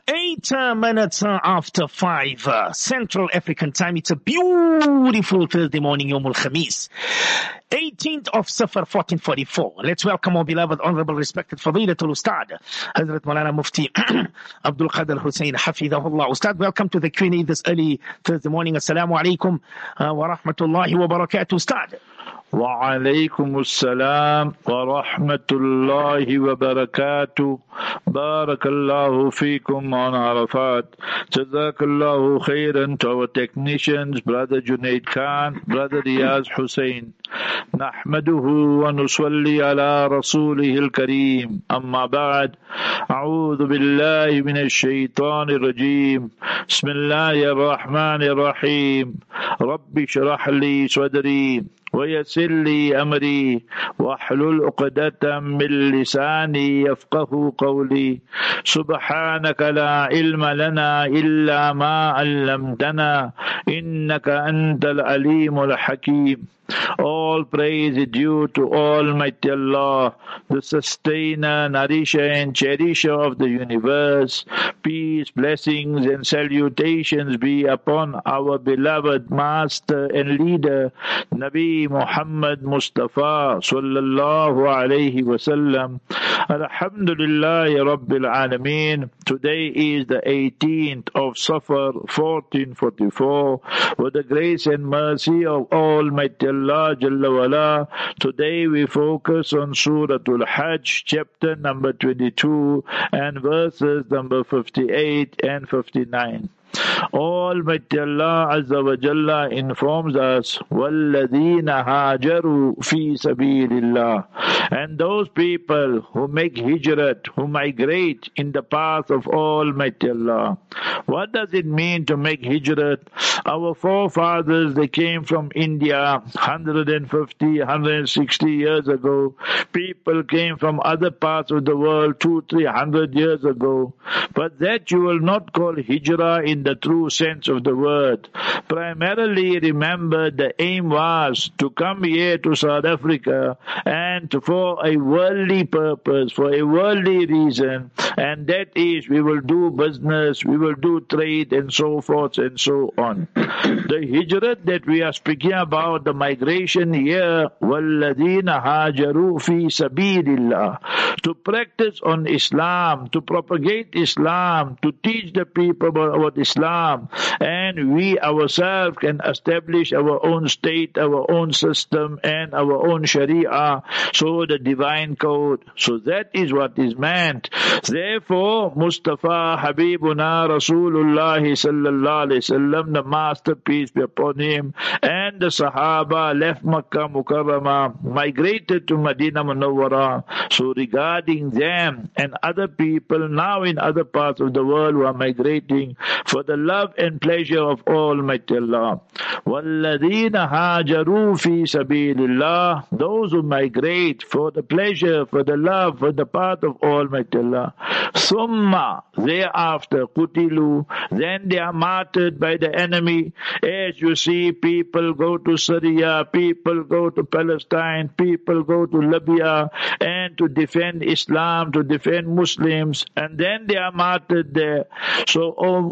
8 minutes after 5 Central African time. It's a beautiful Thursday morning, Yomul Khamis, 18th of Safar 1444. Let's welcome our beloved, honorable, respected Fadilatul Ustad, Hazrat Maulana Mufti Abdul Qadir Hussain Hafidahullah. Ustad, welcome to the Q&A this early Thursday morning. Assalamu alaikum wa rahmatullahi wa barakatuh, Ustad. وعليكم السلام ورحمة الله وبركاته. بارك الله فيكم on Arafat. Jazakallahu khairan to our technicians, Brother Junaid Khan, Brother Riyaz Hussain. نحمده ونصلي على رسوله الكريم. أما بعد، أعوذ بالله من الشيطان الرجيم. بسم الله الرحمن الرحيم. رب اشرح لي صدري ويسر لي أمري واحلل عقدة من لساني يفقه قولي. سبحانك لا علم لنا إلا ما علمتنا إنك أنت العليم الحكيم. All praise is due to Almighty Allah, the sustainer, nourisher and cherisher of the universe. Peace, blessings and salutations be upon our beloved master and leader, Nabi Muhammad Mustafa sallallahu alayhi wasallam. Alhamdulillahi Rabbil Alameen. Today is the 18th of Safar 1444. With the grace and mercy of Almighty Allah Jalla wala, today we focus on Surah Al-Hajj, chapter number 22 and verses number 58 and 59. Almighty Allah Azza wa Jalla informs us, وَالَّذِينَ هَاجَرُوا فِي سَبِيلِ اللَّهِ, and those people who make hijrat, who migrate in the path of Almighty Allah. What does it mean to make hijrat? Our forefathers, they came from India 150, 160 years ago. People came from other parts of the world 200-300 years ago. But that you will not call hijrah in the true sense of the word. Primarily, remember, the aim was to come here to South Africa and for a worldly purpose, for a worldly reason, and that is we will do business, we will do trade and so forth and so on. The hijrat that we are speaking about, the migration here, وَالَّذِينَ هَاجَرُوا فِي سَبِيلِ اللَّهِ, to practice on Islam, to propagate Islam, to teach the people about Islam, and we ourselves can establish our own state, our own system, and our own Sharia, so the divine code. So that is what is meant. Therefore, Mustafa Habibuna Rasulullah sallallahu alayhi wasallam, the master, peace be upon him, and the Sahaba left Makkah Mukarramah, migrated to Medina Munawwara. So regarding them and other people now in other parts of the world who are migrating for the love and pleasure of Almighty Allah, وَالَّذِينَ هَاجَرُوا فِي سَبِيلِ اللَّهِ, those who migrate for the pleasure, for the love, for the path of Almighty Allah. Summa, thereafter, qutilu, then they are martyred by the enemy. As you see, people go to Syria, people go to Palestine, people go to Libya, and to defend Islam, to defend Muslims, and then they are martyred there. So,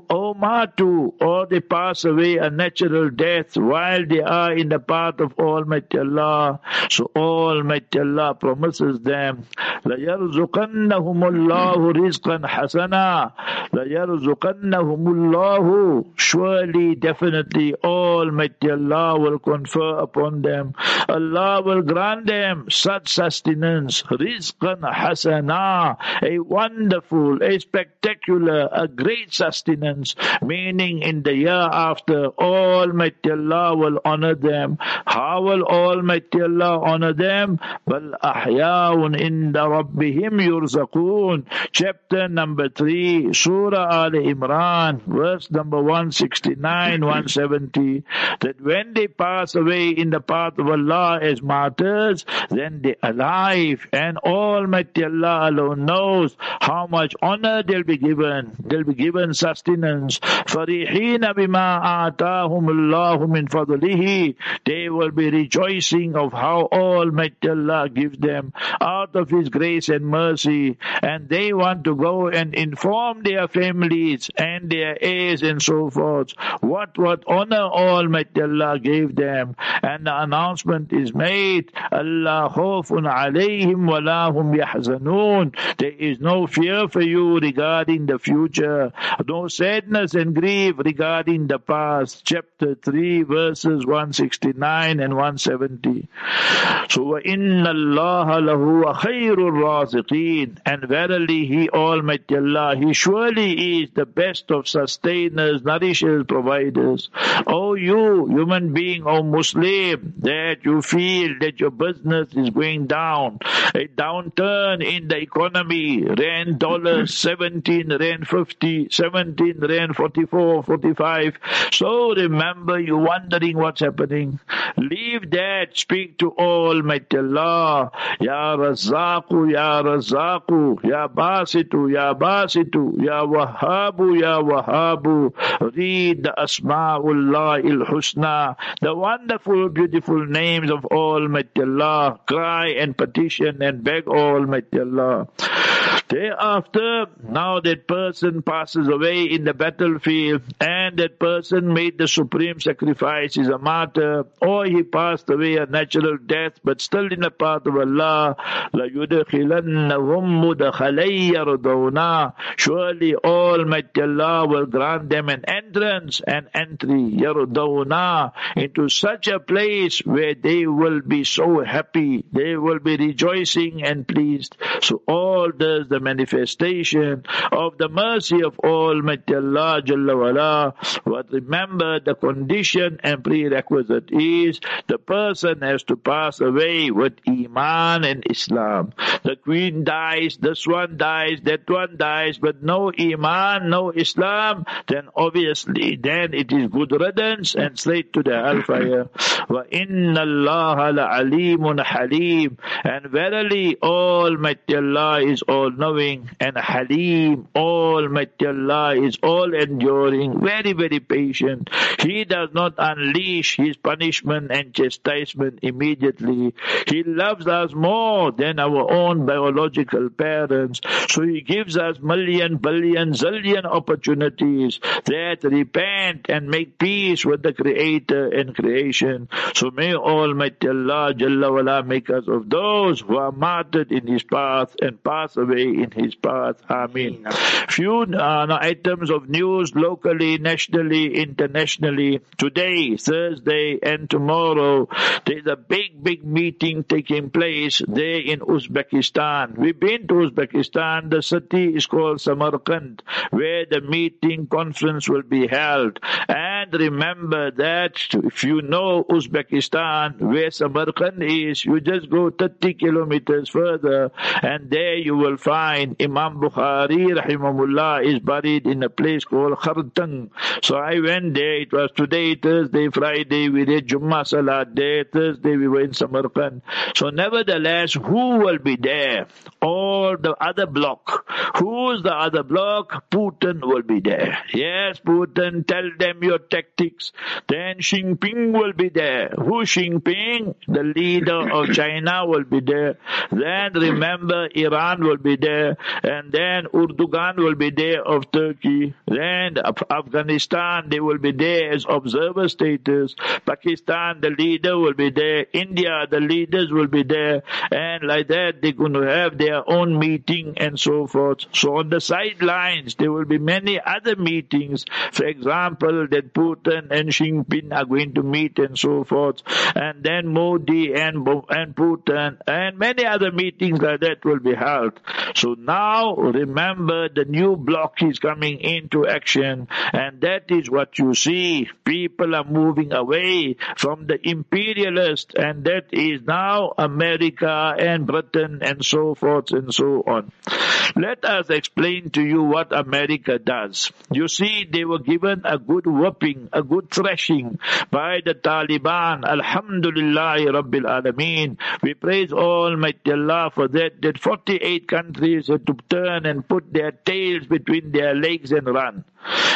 matu, or they pass away a natural death while they are in the path of Almighty Allah. So Almighty Allah promises them, لَيَرْزُقَنَّهُمُ اللَّهُ رِزْقًا حَسَنًا, لَيَرْزُقَنَّهُمُ اللَّهُ, surely, definitely, Almighty Allah will confer upon them, Allah will grant them such sustenance, rizqan hasana, a wonderful, a spectacular, a great sustenance, meaning in the year after, Almighty Allah will honor them. How will Almighty Allah honor them? Bal ahyaun inda rabbihim yurzaqun. Chapter number 3, Surah Al Imran, verse number 169, 170. That when they pass away in the path of Allah as martyrs, then they are alive, and Almighty Allah alone knows how much honor they'll be given. They'll be given sustenance. فَرِحِينَ بِمَا آتَاهُمُ اللَّهُ مِنْ فَضْلِهِ, they will be rejoicing of how Almighty Allah gives them out of His grace and mercy, and they want to go and inform inform their families and their heirs and so forth what honor Almighty Allah gave them. And the announcement is made, Allah khawfun alayhim wa la hum yahzanun. There is no fear for you regarding the future, no sadness and grief regarding the past. Chapter 3 verses 169 and 170. So inna Allah lahu khairur raziqeen, and verily He, Almighty Allah, He surely is the best of sustainers, nourishers, providers. Oh you human being, oh Muslim, that you feel that your business is going down, a downturn in the economy, Rand dollars 17 Rand 50, 17 Rand 44, 45. So remember, you're wondering what's happening. Leave that, speak to Almighty Allah. Ya Razzaqu, Ya Razzaqu, Ya Basitu, Ya Basitu, Ya Wahhabu, Ya Wahhabu. Read the Asma'ullah il-Husna, the wonderful, beautiful names of Almighty Allah. Cry and petition and beg Almighty Allah. Thereafter, now that person passes away in the battlefield, and that person made the supreme sacrifice, is a martyr, or he passed away a natural death, but still in the path of Allah, لَيُدْخِلَنَّهُمْ مُدْخَلَيْ يَرْضَوْنَا. Surely Almighty Allah will grant them an entrance and entry, يَرْضَوْنَا, into such a place where they will be so happy, they will be rejoicing and pleased. So all this, the manifestation of the mercy of Almighty Allah Jalla wala. But remember, the condition and prerequisite is the person has to pass away with Iman and Islam. The queen dies, this one dies, that one dies, but no Iman, no Islam, then obviously then it is good riddance and straight to the hellfire. Wa inna Allah la alimun halim, and verily Almighty Allah is all knowing, and Halim, Almighty Allah is all enduring, very, very patient. He does not unleash His punishment and chastisement immediately. He loves us more than our own biological parents. So He gives us million, billion, zillion opportunities that repent and make peace with the Creator and creation. So may Almighty Allah Jalla wala make us of those who are martyred in His path and pass away in His path. Ameen. Few items of news locally, nationally, internationally. Today, Thursday and tomorrow, there's a big meeting taking place there in Uzbekistan. We've been to Uzbekistan. The city is called Samarkand, where the meeting conference will be held. And remember that if you know Uzbekistan, where Samarkand is, you just go 30 kilometers further, and there you will find Imam Bukhari rahimahullah is buried in a place called Khartang. So I went there. It was today, Thursday, Friday. We did Jummah Salat there. Thursday we were in Samarkand. So nevertheless, who will be there? All the other bloc. Who's the other bloc? Putin will be there. Yes, Putin, tell them your tactics. Then Xi Jinping will be there. Who Xi Jinping? The leader of China will be there. Then remember, Iran will be there, and then Erdogan will be there of Turkey. Then Afghanistan, they will be there as observer status. Pakistan, the leader will be there. India, the leaders will be there, and like that they're going to have their own meeting and so forth. So on the sidelines there will be many other meetings. For example, that Putin and Xi Jinping are going to meet and so forth, and then Modi and Putin and many other meetings like that will be held. So now remember, the new bloc is coming into action, and that is what you see. People are moving away from the imperialist, and that is now America and Britain and so forth and so on. Let us explain to you what America does. You see, they were given a good whooping, a good thrashing by the Taliban. Alhamdulillah Rabbil Alameen. We praise Almighty Allah for that 48 countries had to turn and put their tails between their legs and run.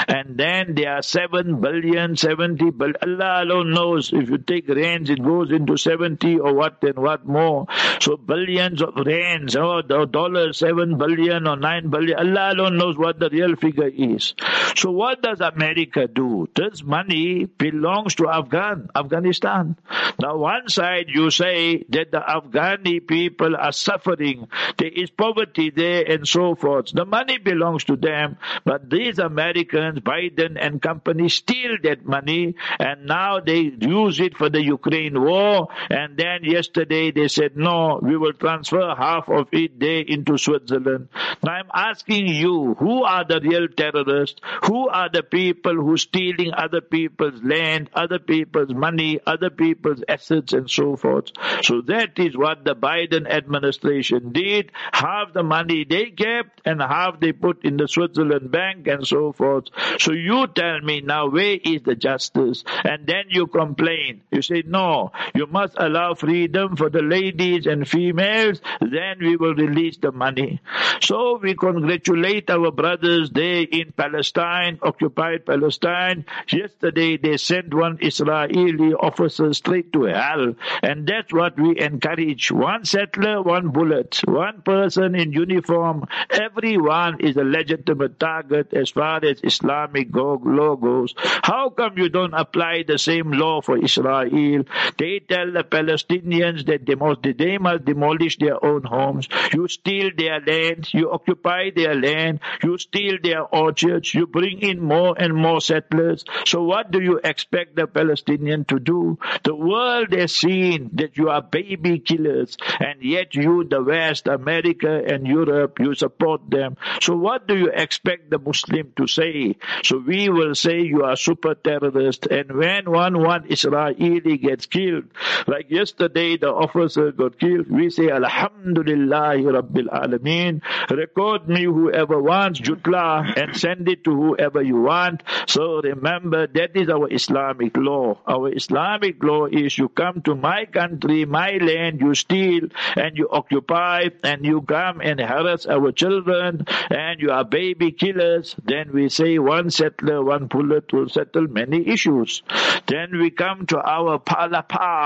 And then there are 7 billion, 70 billion. Allah alone knows. If you take rands, it goes into 70 or what and what more. So billions of rands, or dollars, 7 billion or 9 billion. Allah alone knows what the real figure is. So what does America do? This money belongs to Afghanistan. Now one side you say that the Afghani people are suffering. There is poverty there and so forth. The money belongs to them, but these Americans, Biden and company, steal that money and now they use it for the Ukraine war. And then yesterday they said, no, we will transfer half of it there into Switzerland. Now I'm asking you, who are the real terrorists? Who are the people who stealing other people's land, other people's money, other people's assets and so forth? So that is what the Biden administration did. Half the money they kept and half they put in the Switzerland bank and so forth. So you tell me now, where is the justice? And then you complain. You say, no, you must allow freedom for the ladies and females, then we will release the money. So we congratulate our brothers there in Palestine, occupied Palestine. Yesterday they sent one Israeli officer straight to hell. And that's what we encourage. One settler, one bullet. One person in uniform. Everyone is a legitimate target as far as Islamic law goes. How come you don't apply the same law for Israel? They tell the Palestinians that they must demolish their own homes. You steal their land. You occupy their land. You steal their orchards. You bring in more and more settlers. So what do you expect the Palestinian to do? The world has seen that you are baby killers, and yet you, the West, America and Europe, you support them. So what do you expect the Muslim to say? So we will say you are super terrorist, and when one Israeli gets killed, like yesterday the officer got killed, we say Alhamdulillahi Rabbil Alameen. Record me whoever wants, Jutla, and send it to whoever you want. So remember, that is our Islamic law. Our Islamic law is you come to my country, my land, you steal and you occupy and you come and harass our children and you are baby killers. Then we say one settler, one bullet will settle many issues. Then we come to our pala.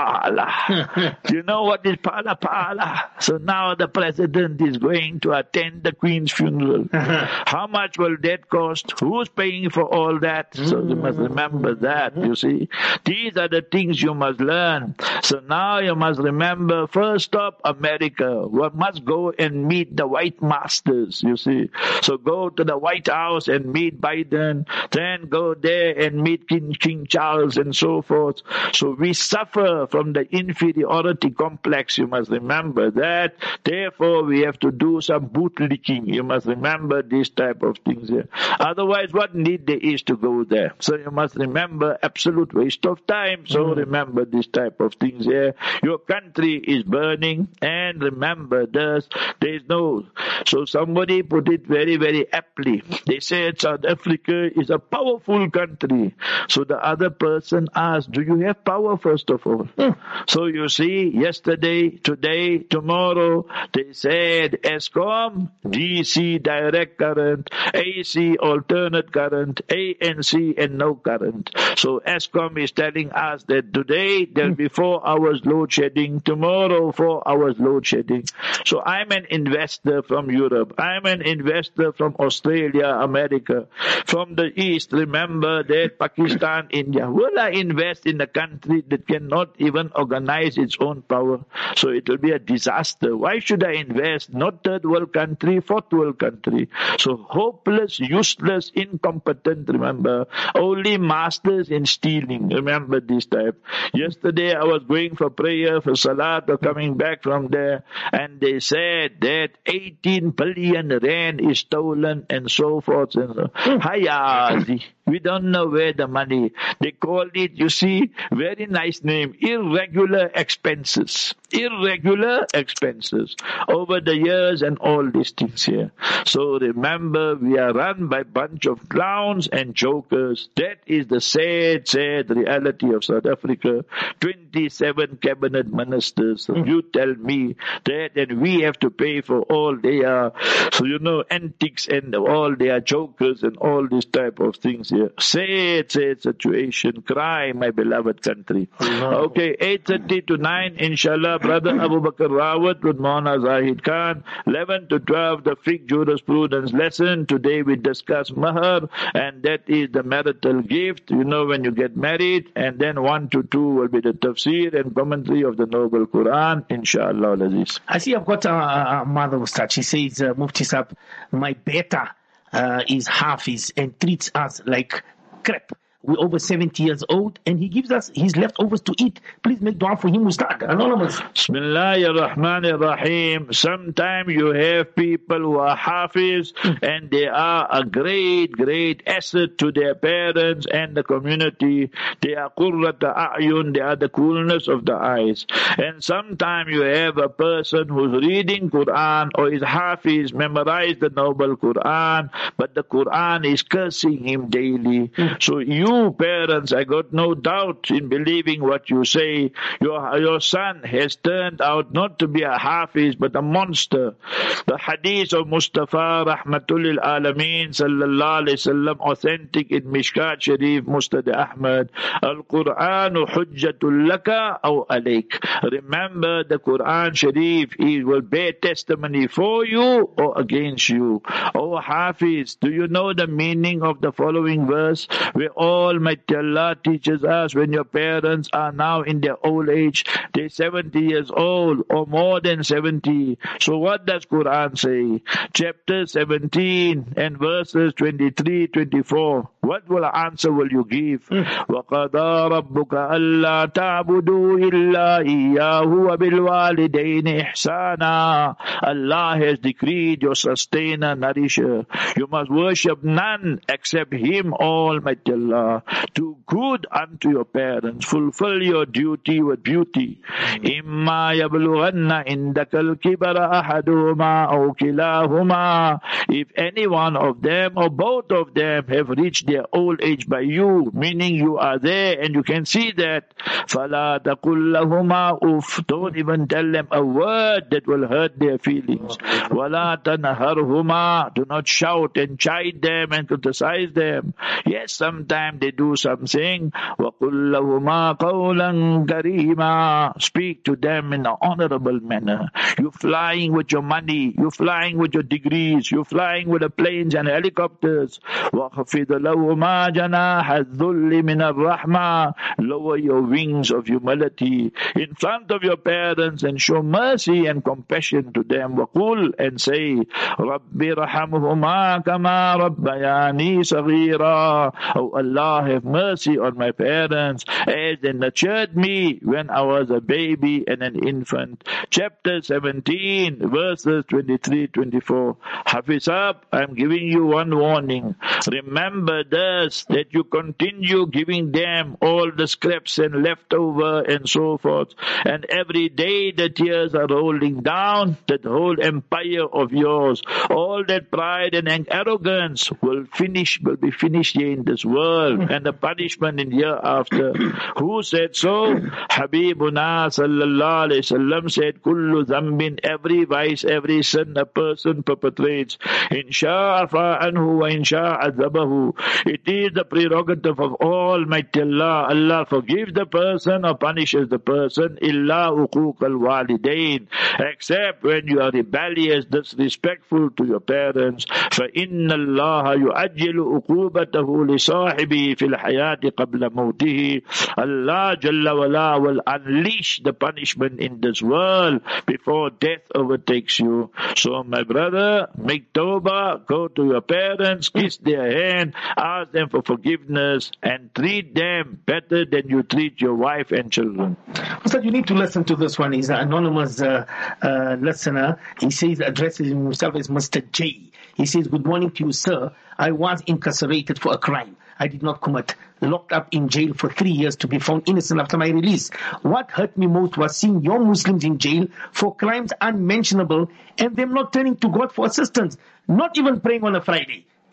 You know what is pala? So now the president is going to attend the Queen's funeral. How much will that cost? Who's paying for all that? So you must remember that, you see. These are the things you must learn. So now you must remember, first stop America. One must go and meet the white masters, you see. So go to the White House and meet Biden. Then go there and meet King Charles and so forth. So we suffer from the inferiority complex. You must remember that. Therefore, we have to do some bootlicking. You must remember these type of things here. Otherwise, what need there is to go there? So you must remember, absolute waste of time. So remember this type of things here. Your country is burning, and remember this. There is no. So somebody put it very, very aptly. They said South Africa is a powerful country. So the other person asked, do you have power first of all? So you see, yesterday, today, tomorrow, they said Eskom, DC direct current, AC alternate current, ANC and no current. So Eskom is telling us that today there'll be 4 hours load shedding, tomorrow 4 hours load shedding. So I'm an investor from Europe. I'm an investor from Australia, America. From the East, remember that Pakistan, India. Will I invest in a country that cannot even organize its own power? So it will be a disaster. Why should I invest? Not third world country, fourth world country. So hopeless, useless, incompetent, remember. Only masters in stealing. Remember this type. Yesterday I was going for prayer, for salat, or coming back from there, and they said that 18 billion rand is stolen and so forth and so. Hayazi. We don't know where the money. They call it, you see, very nice name, irregular expenses. Irregular expenses over the years and all these things here. So remember, we are run by a bunch of clowns and jokers. That is the sad, sad reality of South Africa. 27 cabinet ministers. So you tell me that, and we have to pay for all their, so you know, antics and all their jokers and all this type of things. here. Sad situation. Cry, my beloved country. Okay, 8:30 to 9, inshallah, Brother Abu Bakr Rawat with Maulana Zahid Khan. 11 to 12, the fiqh jurisprudence lesson. Today we discuss mahar, and that is the marital gift, when you get married. And then 1 to 2 will be the tafsir and commentary of the Noble Quran, inshallah al-Aziz. I see I've got a mother Ustad. She says, Mufti Sahib, my beta is Hafiz and treats us like crap. We're over 70 years old, and he gives us his leftovers to eat. Please make dua for him, Ustad. Anonymous. Bismillahirrahmanirrahim. Sometimes you have people who are hafiz, and they are a great, great asset to their parents and the community. They are qurrata a'yun, they are the coolness of the eyes. And sometimes you have a person who's reading Quran or is hafiz, memorized the Noble Quran, but the Quran is cursing him daily. So you parents, I got no doubt in believing what you say. Your son has turned out not to be a hafiz but a monster. The hadith of Mustafa Rahmatul Alameen sallallahu alayhi wasallam, authentic in Mishkat Sharif, Musnad Ahmad. Al-Quranu hujjatul laka aw alayk. Remember, the Quran Sharif, it will bear testimony for you or against you. Oh hafiz, do you know the meaning of the following verse? Where Almighty Allah teaches us, when your parents are now in their old age, they're 70 years old or more than 70. So what does Quran say? Chapter 17 and verses 23, 24. What answer will you give? وَقَضَى رَبُّكَ أَلَّا تَعْبُدُوا إِلَّا إِيَّاهُ وَبِالْوَالِدَيْنِ إِحْسَانًا. Allah has decreed your sustainer, nourisher. You must worship none except Him, Almighty Allah. Do good unto your parents. Fulfill your duty with beauty. إِمَّا يَبْلُغَنَّ عِنْدَكَ الْكِبَرَ أَحَدُهُمَا أَوْ كِلَاهُمَا. If any one of them or both of them have reached their old age by you, meaning you are there and you can see that, فَلَا تَقُلْ لَهُمَا أُفْ. Don't even tell them a word that will hurt their feelings. وَلَا تَنْهَرْهُمَا. Do not shout and chide them and criticize them. Yes, sometimes they do something. وَقُلْ لَهُمَا قَوْلًا كَرِيمًا. Speak to them in an honorable manner. You're flying with your money, you're flying with your degrees, you're flying with the planes and helicopters. وَخَفِضَ لَهُمَا جَنَاحَ الذُّلِّ مِنَ الرَّحْمَةِ. Lower your wings of humility in front of your parents and show mercy and compassion to them. وَقُلْ, and say, رَبِّ رَحَمْهُمَا كَمَا رَبَّيَانِي صَغِيرًا. Oh Allah, have mercy on my parents as they nurtured me when I was a baby and an infant. Chapter 17, verses 23, 24. Hafiz up, I'm giving you one warning. Remember this, that you continue giving them all the scraps and leftover and so forth. And every day the tears are rolling down, that whole empire of yours, all that pride and arrogance will be finished here in this world, and the punishment in hereafter. Who said so? Habibuna sallallahu alayhi wasallam said, Kullu zambin, every vice, every sin a person perpetrates, insha'a fa'anhu wa insha'a azabahu. It is the prerogative of Almighty Allah. Allah forgives the person or punishes the person, illa uquq al-walidain, except when you are rebellious, disrespectful to your parents. فَإِنَّ اللَّهَ يُعَجِّلُ عُقُوبَتَهُ لِصَاحِبِهِ فِي الْحَيَاةِ قَبْلَ مَوْتِهِ. Allah Jalla wala will unleash the punishment in this world before death overtakes you. So my brother, make tawbah, go to your parents, kiss their hand, ask them for forgiveness, and treat them better than you treat your wife and children. So you need to listen to this one. He's an anonymous listener. He says, addresses himself as Mr. J. He says, good morning to you, sir. I was incarcerated for a crime I did not commit, locked up in jail for 3 years to be found innocent after my release. What hurt me most was seeing young Muslims in jail for crimes unmentionable and them not turning to God for assistance, not even praying on a Friday.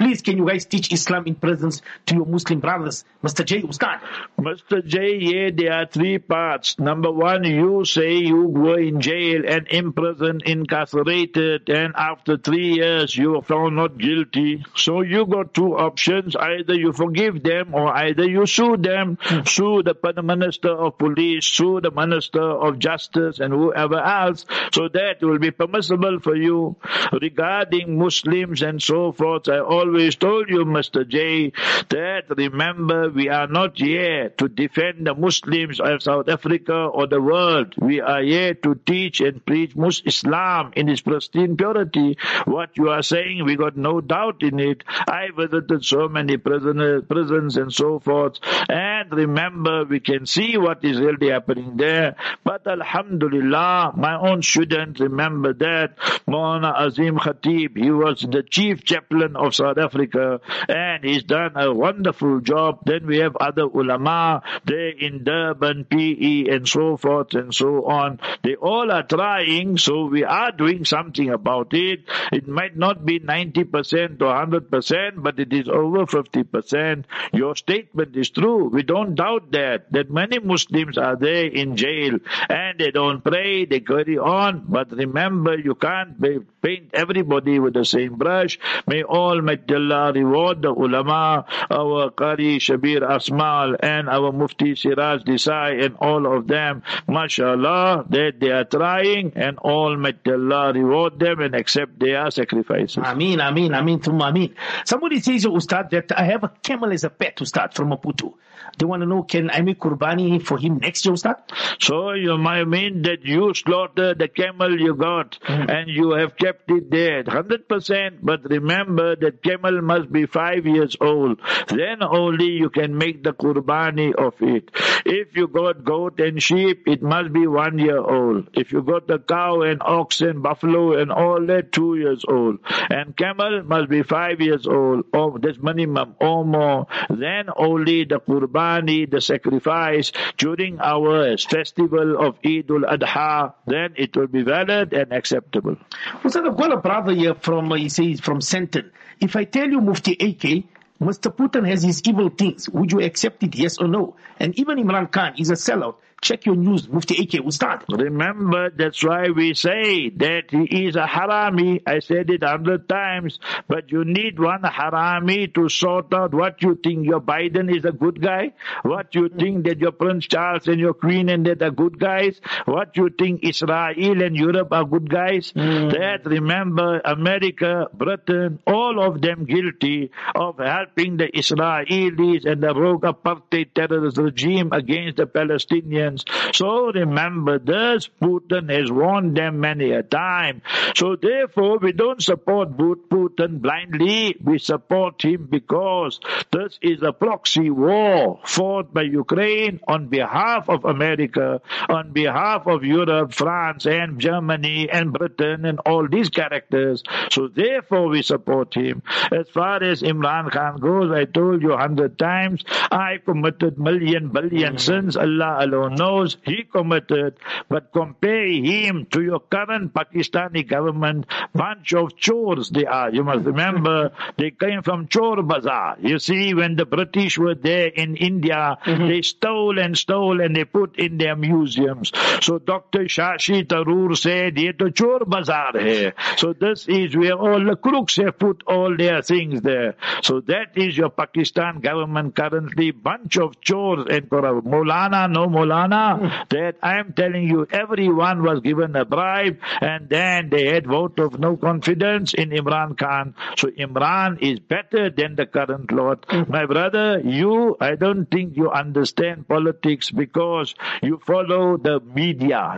Please, can you guys teach Islam in prisons to your Muslim brothers? Mr. J, Ustad. Mr. J, yeah, there are three parts. Number one, you say you were in jail and imprisoned, incarcerated, and after 3 years you were found not guilty. So you got two options. Either you forgive them or either you sue them. Sue the Minister of Police, sue the Minister of Justice and whoever else. So that will be permissible for you. Regarding Muslims and so forth, I always told you, Mr. J, that remember we are not here to defend the Muslims of South Africa or the world. We are here to teach and preach Islam in its pristine purity. What you are saying, we got no doubt in it. I visited so many prisons and so forth, and remember we can see what is really happening there. But Alhamdulillah, my own student, remember that Maulana Azim Khatib, he was the chief chaplain of South Africa, and he's done a wonderful job. Then we have other ulama there in Durban, PE, and so forth and so on. They all are trying, so we are doing something about it. It might not be 90% or 100%, but it is over 50%. Your statement is true. We don't doubt that many Muslims are there in jail and they don't pray, they carry on. But remember, you can't paint everybody with the same brush. May Almighty Allah reward the ulama, our Qari Shabir Asmal and our Mufti Siraj Desai and all of them. MashaAllah, that they are trying, and Almighty Allah reward them and accept their sacrifices. Ameen, ameen, ameen, thumma ameen. Somebody says, Ustad, that I have a camel as a pet, Ustad, from Maputo. They want to know, can I make Qurbani for him next year, Ustad? So you might mean that you slaughtered the camel you got and you have kept it there 100%, but remember that camel must be 5 years old. Then only you can make the Qurbani of it. If you got goat and sheep, it must be 1 year old. If you got the cow and ox and buffalo and all that, 2 years old. And camel must be 5 years old, or that's minimum or more. Then only the Qurbani, the sacrifice during our festival of Eid al-Adha, then it will be valid and acceptable. Ustad, I've got a brother here from, he says, from Senton. If I tell you Mufti AK, Mr. Putin has his evil things, would you accept it, yes or no? And even Imran Khan is a sellout. Check your news, Mufti AK will start. Remember, that's why we say that he is a harami. I said it 100 times, but you need one harami to sort out what you think your Biden is a good guy, what you think that your Prince Charles and your Queen and that are good guys, what you think Israel and Europe are good guys. That, remember, America, Britain, all of them guilty of helping the Israelis and the rogue apartheid terrorist regime against the Palestinians. So remember this, Putin has warned them many a time. So therefore we don't support Putin blindly. We support him because this is a proxy war fought by Ukraine on behalf of America, on behalf of Europe, France and Germany and Britain and all these characters. So therefore we support him. As far as Imran Khan goes, I told you 100 times, I committed billion sins. Allah alone knows he committed, but compare him to your current Pakistani government, bunch of chores they are. You must remember, they came from Chor Bazaar. You see, when the British were there in India, they stole and they put in their museums. So Dr. Shashi Tharoor said, ye to Chor Bazaar hai. So this is where all the crooks have put all their things there. So that is your Pakistan government currently, bunch of chores and corrupt. Maulana, no Maulana, that I am telling you, everyone was given a bribe and then they had vote of no confidence in Imran Khan. So Imran is better than the current Lord. My brother, I don't think you understand politics because you follow the media,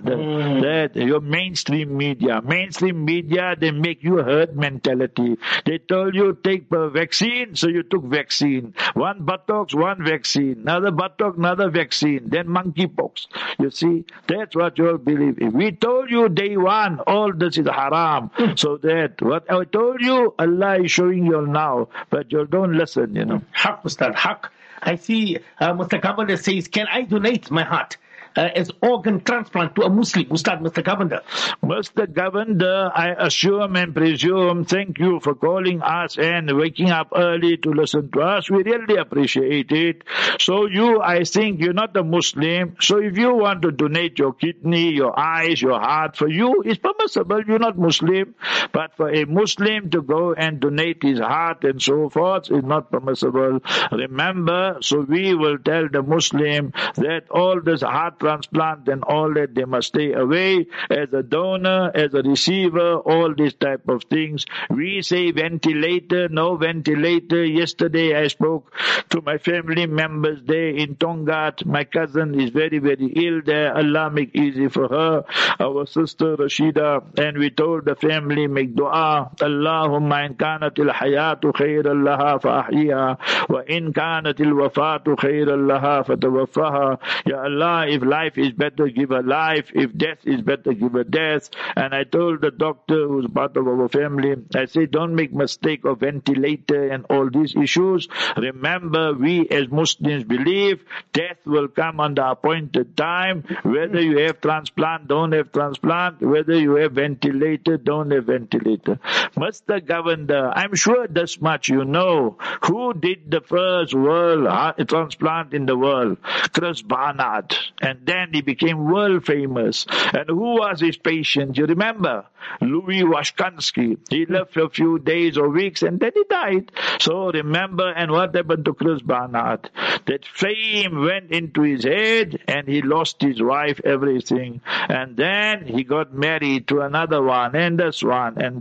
your mainstream media. Mainstream media, they make you herd mentality. They told you take vaccine, so you took vaccine. One buttocks, one vaccine. Another buttock, another vaccine. Then monkeypox. You see, that's what you all believe in. We told you day one, all this is haram. So that what I told you, Allah is showing you all now, but you don't listen, Haq, Ustad, haq. I see Mr. Kamal says, can I donate my heart? as organ transplant to a Muslim? Ustad, Mr. Governor. Mr. Governor, I assume and presume, thank you for calling us and waking up early to listen to us. We really appreciate it. So I think you're not a Muslim. So if you want to donate your kidney, your eyes, your heart, for you, it's permissible. You're not Muslim. But for a Muslim to go and donate his heart and so forth is not permissible. Remember, so we will tell the Muslim that all this heart transplant and all that, they must stay away. As a donor, as a receiver, all these type of things. We say ventilator, no ventilator. Yesterday I spoke to my family members there in Tongat. My cousin is very, very ill there. Allah make easy for her. Our sister Rashida. And we told the family, make dua. Allahumma in kanatil hayatu khayran laha fa'ahyiha wa in kanatil wafatu khayran laha fatawaffaha. Ya Allah, if life is better, give her life. If death is better, give her death. And I told the doctor who's part of our family, I say, don't make mistake of ventilator and all these issues. Remember, we as Muslims believe death will come on the appointed time. Whether you have transplant, don't have transplant. Whether you have ventilator, don't have ventilator. Mr. Governor, I'm sure this much you know. Who did the first world heart transplant in the world? Chris Barnard. And then he became world famous. And who was his patient? You remember? Louis Washkansky. He lived for a few days or weeks and then he died. So remember, and what happened to Chris Barnard? That fame went into his head and he lost his wife, everything. And then he got married to another one and this one. And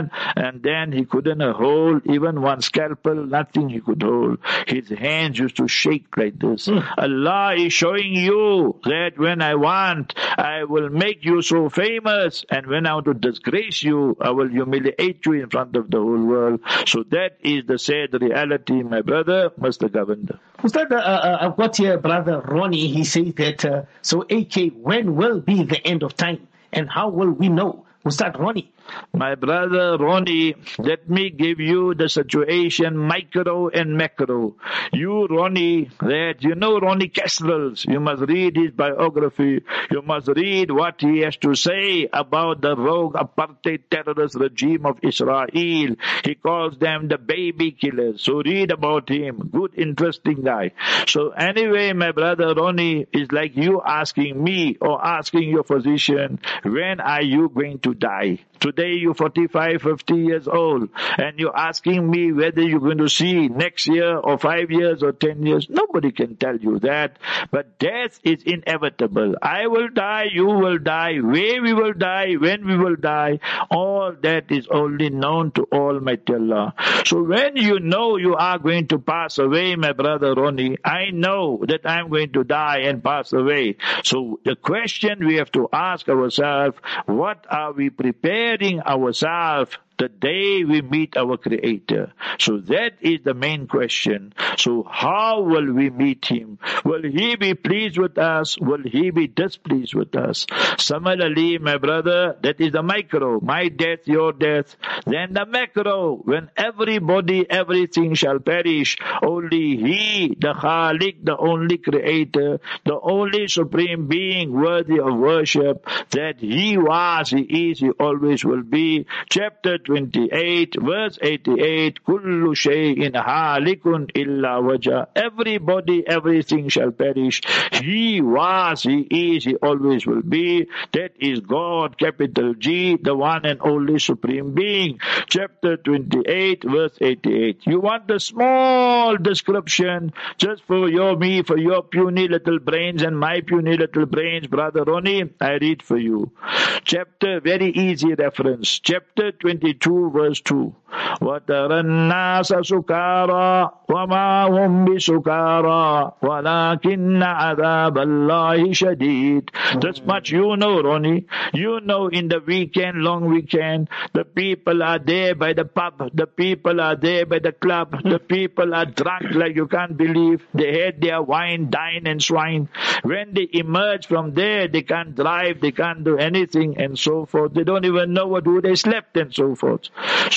then he couldn't hold even one scalpel, nothing he could hold. His hands used to shake like this. Allah is showing you that when I want, I will make you so famous. And when I want to disgrace you, I will humiliate you in front of the whole world. So that is the sad reality, my brother, Mr. Governor. Ustad, I've got here brother Ronnie. He says that, so AK, when will be the end of time? And how will we know? Ustad Ronnie. My brother Ronnie, let me give you the situation, micro and macro. You, Ronnie, you know Ronnie Kestrels. You must read his biography. You must read what he has to say about the rogue apartheid terrorist regime of Israel. He calls them the baby killers. So read about him. Good, interesting guy. So anyway, my brother Ronnie, is like you asking me or asking your physician, when are you going to die? Today you're 45, 50 years old, and you're asking me whether you're going to see next year or 5 years or 10 years. Nobody can tell you that. But death is inevitable. I will die, you will die, where we will die, when we will die, all that is only known to Almighty Allah. So when you know you are going to pass away, my brother Ronnie, I know that I'm going to die and pass away. So the question we have to ask ourselves, what are we preparing ourselves the day we meet our Creator? So that is the main question. So how will we meet Him? Will He be pleased with us? Will He be displeased with us? Similarly, my brother, that is the micro. My death, your death. Then the macro, when everybody, everything shall perish. Only He, the Khalik, the only Creator, the only Supreme Being worthy of worship, that He was, He is, He always will be. Chapter 28, verse 88, Kullu shay'in halikun illa wajah. Everybody, everything shall perish. He was, He is, He always will be. That is God, capital G, the one and only Supreme Being. Chapter 28, verse 88. You want a small description just for me, for your puny little brains and my puny little brains, brother Ronnie? I read for you. Chapter, very easy reference. Chapter 22, verse 2. وَتَرَى النَّاسَ سُكَارَى وَمَا هُمْ بِسُكَارَى وَلَكِنَّ عَذَابَ اللَّهِ شَدِيدٌ. This much you know, Ronnie. You know, in the weekend, long weekend, the people are there by the pub, the people are there by the club, the people are drunk like you can't believe. They had their wine, dine and swine. When they emerge from there, they can't drive, they can't do anything and so forth. They don't even know what they slept and so forth. So all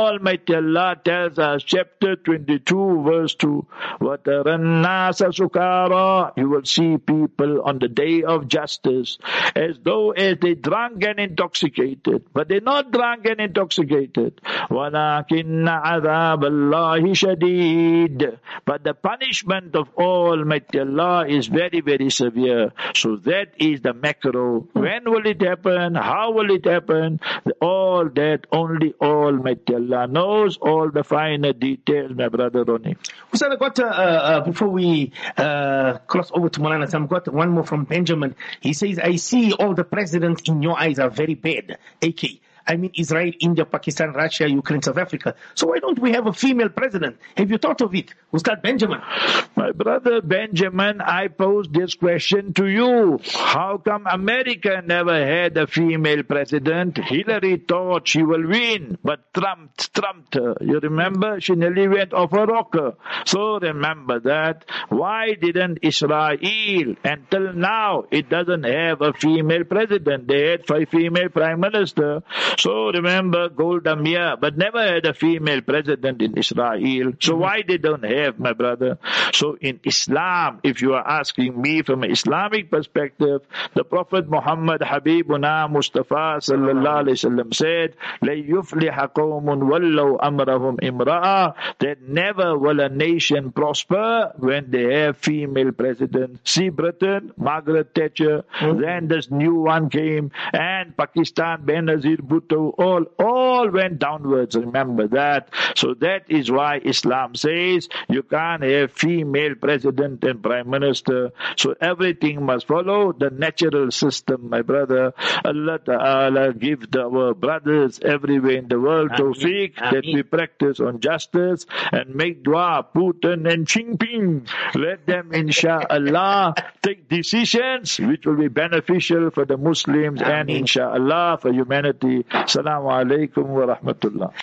Almighty Allah tells us, chapter 22, verse 2, وَتَرَى النَّاسَ سُكَارَى. You will see people on the day of justice as though as they drunk and intoxicated, but they're not drunk and intoxicated. وَلَكِنَّ عَذَابَ اللَّهِ شَدِيدٌ. But the punishment of Almighty Allah is very, very severe. So that is the macro. When will it happen? How will it happen? All that only Almighty Allah knows, all the finer details, my brother Ronnie. Ustad, I got, before we cross over to Maulana, I've got one more from Benjamin. He says, I see all the presidents in your eyes are very bad. AK. I mean Israel, India, Pakistan, Russia, Ukraine, South Africa. So why don't we have a female president? Have you thought of it? Ustad Benjamin. My brother Benjamin, I pose this question to you. How come America never had a female president? Hillary thought she will win, but Trump trumped her. You remember? She nearly went off a rocker. So remember that. Why didn't Israel, until now, it doesn't have a female president? They had 5 female prime minister. So remember Golda Meir, but never had a female president in Israel. So why they don't have, my brother? So in Islam, if you are asking me from an Islamic perspective, the Prophet Muhammad Habibuna Mustafa sallallahu alaihi wasallam said, "La yufliha qawmun wallau amrahum imra'a." That never will a nation prosper when they have female president. See Britain, Margaret Thatcher, then this new one came, and Pakistan, Benazir Bhutto, all went downwards. Remember that. So that is why Islam says you can't have female president and prime minister. So everything must follow the natural system, my brother. Allah Ta'ala give our brothers everywhere in the world tawfiq that we practice on justice and make dua, Putin and Xi Jinping. Let them, inshallah, take decisions which will be beneficial for the Muslims and inshallah for humanity. Assalamu alaikum wa rahmatullah.